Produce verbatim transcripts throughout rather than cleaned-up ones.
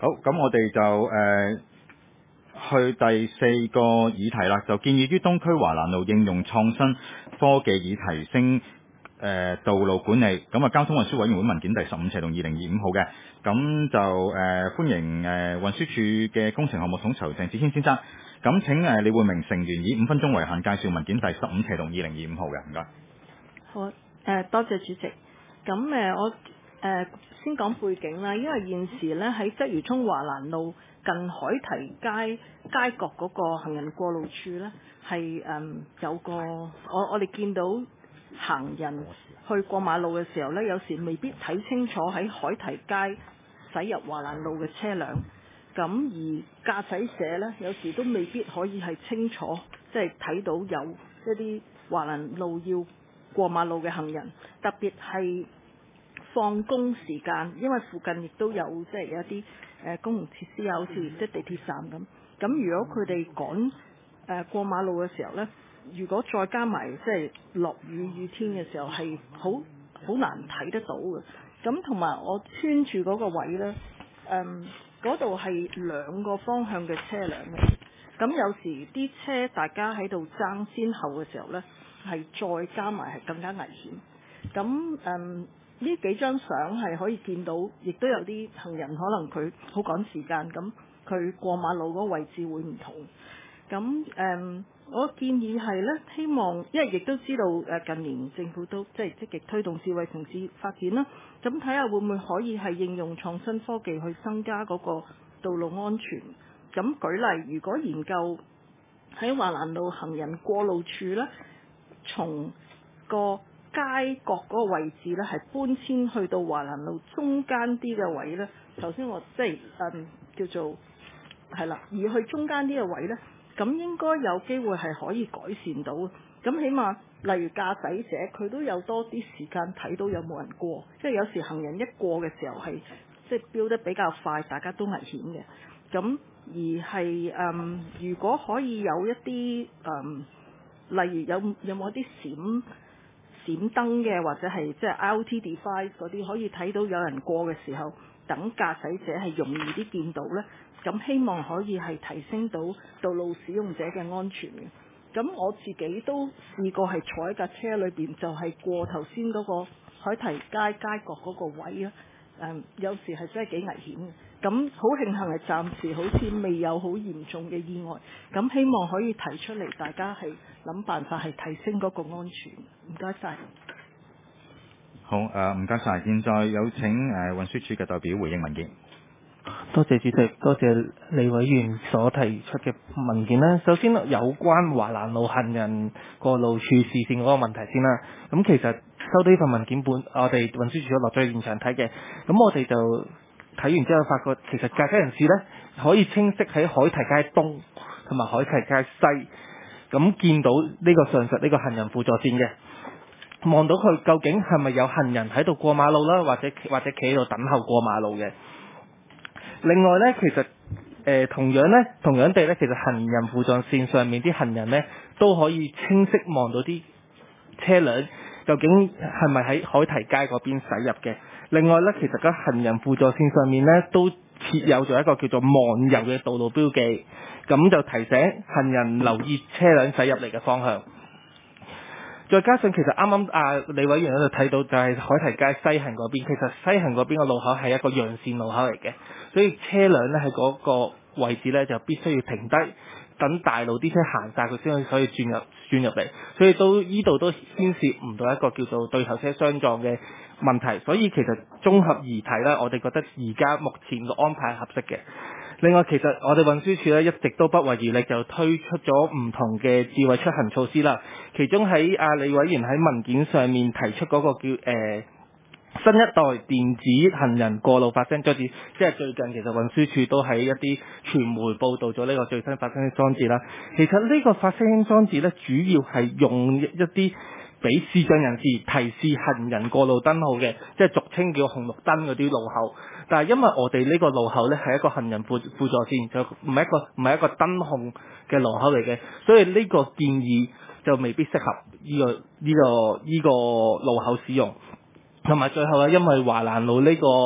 好，咁我哋就誒、呃、去第四個議題啦，就建議於東區華蘭路應用創新科技以提升誒、呃、道路管理。咁啊，交通運輸委員會文件第十五斜同二零二五號嘅，咁就誒、呃、歡迎誒、呃、運輸署嘅工程項目統籌鄭子軒先生。咁請誒李慧明成員以五分鐘為限介紹文件第十五斜同二零二五號嘅，唔該。 好，誒、呃、多謝主席。咁誒、呃、我誒、呃、先講背景啦，因為現時咧喺鰂魚涌華蘭路近海堤街街角嗰個行人過路處咧，係誒、嗯、有個我我哋見到行人去過馬路嘅時候咧，有時未必睇清楚喺海堤街駛入華蘭路嘅車輛，咁而駕駛者咧有時都未必可以係清楚，即係睇到有一啲華蘭路要過馬路嘅行人，特別係放工時間，因為附近亦都有即係有一啲誒公共設施啊，好似即係地鐵站咁。咁如果佢哋趕誒過馬路嘅時候呢，如果再加埋即係落雨雨天嘅時候，係好好難睇得到嘅。咁同埋我穿住嗰個位呢，誒嗰度係兩個方向嘅車輛嘅。咁有時啲車大家喺度爭先後嘅時候呢，係再加埋係更加危險。咁誒呢幾張相係可以見到，亦都有啲行人可能佢好趕時間，咁佢過馬路嗰個位置會唔同。咁誒、嗯，我建議係呢，希望因為亦都知道誒近年政府都即係積極推動智慧城市發展啦。咁睇下會唔會可以係應用創新科技去增加嗰個道路安全。咁舉例，如果研究喺華蘭路行人過路處呢，從個街角嗰個位置呢，係搬遷去到華蘭路中間啲嘅位呢。頭先我即係、嗯、叫做係啦，而去中間啲嘅位呢，咁應該有機會係可以改善到。咁起碼例如駕駛者佢都有多啲時間睇到有冇人過，即係有時行人一過嘅時候係即係飆得比較快，大家都危險嘅。咁而係誒、嗯，如果可以有一啲誒、嗯，例如有有冇一啲閃閃燈嘅，或者係即係 I O T device 嗰啲，可以睇到有人過嘅時候，等駕駛者係容易啲見到呢。咁希望可以係提升到道路使用者嘅安全嘅。咁我自己都試過係坐喺架車裏邊，就係、是、過頭先嗰個海堤街街角嗰個位啊。誒、嗯，有時係真係幾危險嘅。咁好慶幸係暫時好似未有好嚴重嘅意外。咁希望可以提出嚟，大家係諗辦法係提升嗰個安全。唔該晒。 好，誒唔該晒。現在有請誒、呃、運輸署嘅代表回應文件。 多謝主席，多謝李委員所提出嘅文件啦。首先有關華蘭路行人過路處視線嗰個問題先啦。咁其實收到呢份文件本，我哋運輸署都落咗去現場睇嘅。咁我哋就睇完之後發覺，其實駕駛人士呢可以清晰喺海堤街東同埋海堤街西咁見到呢個上述呢個行人輔助線嘅，望到佢究竟係咪有行人喺度過馬路啦，或者或者企喺度等候過馬路嘅。另外咧，其實誒、呃、同樣咧，同樣地咧，其實行人輔助線上面啲行人咧都可以清晰望到啲車輛究竟係咪喺海堤街嗰邊駛入嘅。另外咧，其實個行人輔助線上面咧都設有咗一個叫做望右嘅道路標記，咁就提醒行人留意車輛駛入嚟嘅方向。再加上其實啱啱啊李委員喺度睇到就係海堤街西行嗰邊，其實西行嗰邊個路口係一個讓線路口嚟嘅，所以車輛咧喺嗰個位置咧就必須要停低，等大路啲車行晒佢先可以轉入轉入嚟，所以都依度都牽涉唔到一個叫做對頭車相撞嘅問題，所以其實綜合而睇咧，我哋覺得而家目前嘅安排係合適嘅。另外，其實我哋運輸署咧一直都不遺餘力就推出咗唔同嘅智慧出行措施啦。其中喺阿李委員喺文件上面提出嗰個叫誒、呃、新一代電子行人過路發聲裝置，即係最近其實運輸署都喺一啲傳媒報導咗呢個最新發聲裝置啦。其實呢個發聲裝置咧，主要係用一啲俾視障人士提示行人過路燈號嘅，即係俗稱叫紅綠燈嗰啲路口。但係因為我哋呢個路口呢係一個行人輔輔助線，就唔係一個唔係一個燈控嘅路口嚟嘅，所以呢個建議就未必適合呢、這個呢、這個呢、這個路口使用。同埋最後咧，因為華蘭路呢、這個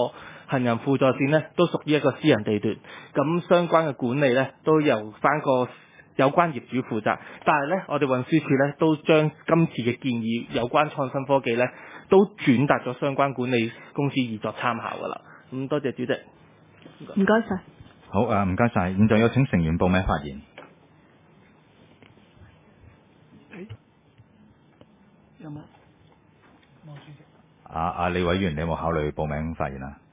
行人輔助線呢都屬於一個私人地段，咁相關嘅管理呢都由翻個有關業主負責。但係呢，我哋運輸署呢都將今次嘅建議有關創新科技呢都轉達咗相關管理公司以作參考㗎啦。咁多謝主席， 唔該晒。 好誒，唔該晒。現在有請成員報名發言。 有冇？ 阿阿李委員，你有冇考慮報名發言啊？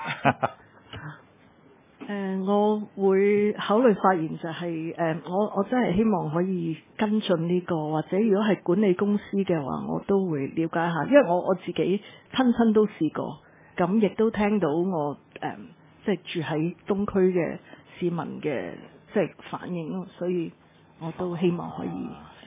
誒、呃，我會考慮發言就係、是、誒、呃，我我真係希望可以跟進呢、這個，或者如果係管理公司嘅話，我都會了解下，因為我我自己親身都試過，咁亦都聽到我誒、呃、即係住喺東區嘅市民嘅即係反應咯，所以我都希望可以。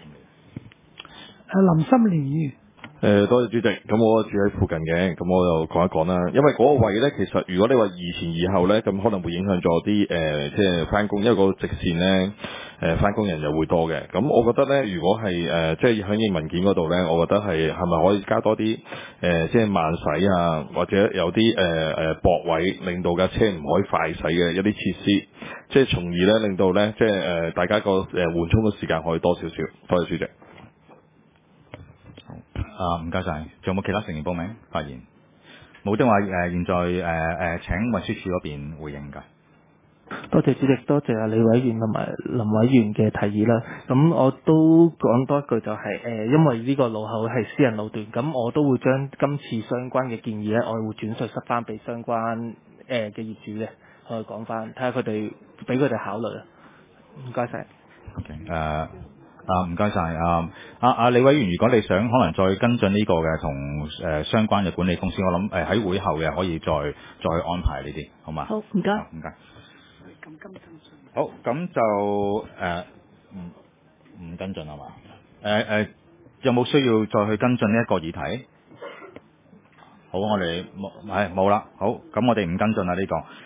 係林心廉議員。 誒，多謝主席。咁我住喺附近嘅，咁我就講一講啦。因為嗰個位呢，其實如果你話移前移後呢，咁可能會影響咗啲誒，即係翻工，因為個直線呢，誒翻工人又會多嘅。咁我覺得呢，如果係誒、呃、即係響應文件嗰度呢，我覺得係係咪可以加多啲誒、呃，即係慢駛啊，或者有啲誒誒駁位，令到架車唔可以快駛嘅一啲設施，即係從而呢，令到呢，即係誒、呃、大家個誒緩衝嘅時間可以多少少。多謝主席。 啊，唔該晒。仲有冇其他成員報名發言？冇的話，誒、呃，現在誒誒、呃，請運輸署嗰邊回應㗎。 多謝主席，多謝阿李委員同埋林委員嘅提議啦。咁我都講多一句就係、是、誒、呃，因為呢個路口係私人路段，咁我都會將今次相關嘅建議咧，我會轉述失翻俾相關誒嘅、呃、業主嘅，我講翻，睇下佢哋俾佢哋考慮啊。唔該晒。 OK，誒、呃。啊，唔該晒。啊，阿、啊、阿李委員，如果你想可能再跟進呢個嘅同誒相關嘅管理公司，我諗誒喺會後嘅可以再再安排呢啲，好嘛？ 好，唔該。 唔該。好，咁就誒唔唔跟進係嘛？誒誒，有冇需要再去跟進呢一個議題？好，我哋冇係冇啦。好，咁我哋唔跟進啦呢個。